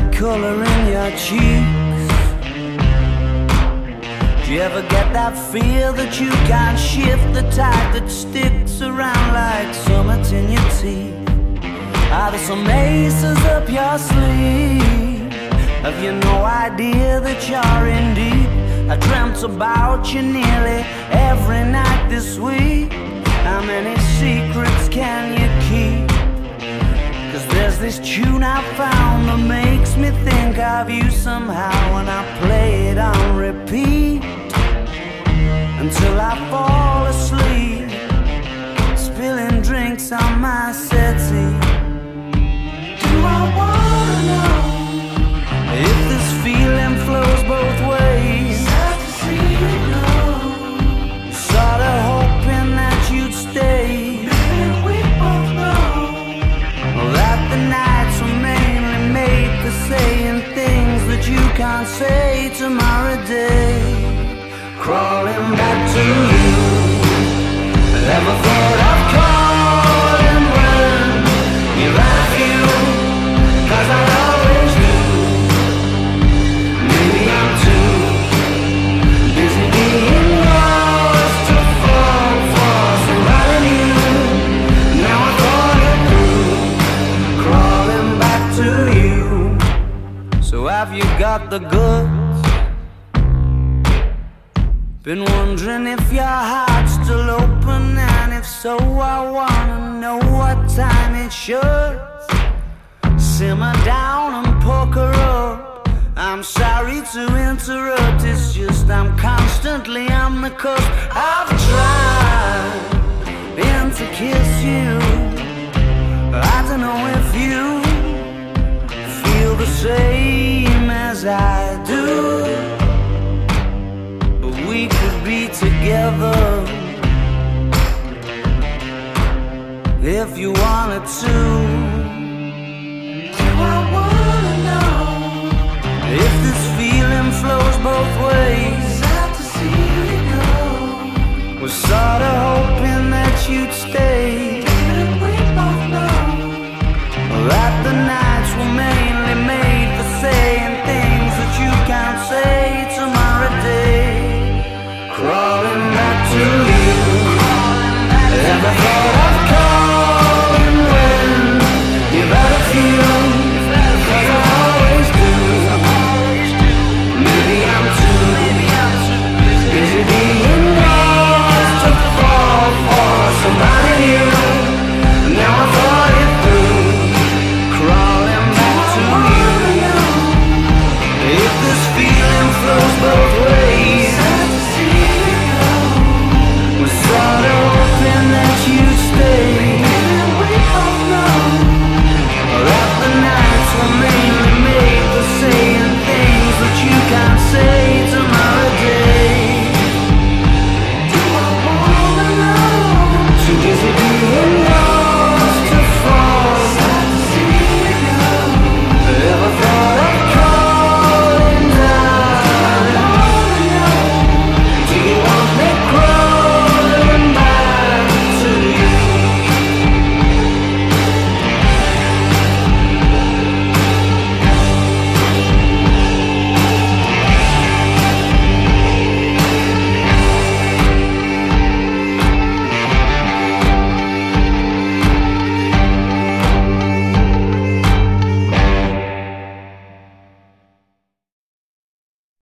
that color in your cheeks? Do you ever get that fear that you can't shift, the type that sticks around like summits in your teeth? Are there some aces up your sleeve? Have you no idea that you're in deep? I dreamt about you nearly every night this week. How many secrets can you keep? 'Cause there's this tune I found that makes me think of you somehow, and I play it on repeat until I fall asleep, spilling drinks on my settee. Do I wanna know if this feeling flows both ways? Sad to see you go. Sorta hoping that you'd stay. Maybe we both know that the nights were mainly made for saying things that you can't say tomorrow day. Crawling back to you, never thought of calling when you're at you, 'cause I always do. Maybe I'm too busy being lost to fall for somebody new. Now I thought it through, crawling back to you. So have you got the goods? Been wondering if your heart's still open, and if so, I wanna know what time it should. Simmer down and pucker up. I'm sorry to interrupt, it's just I'm constantly on the cusp. I've tried to kiss you. I don't know if you feel the same as I do. We could be together if you wanted to.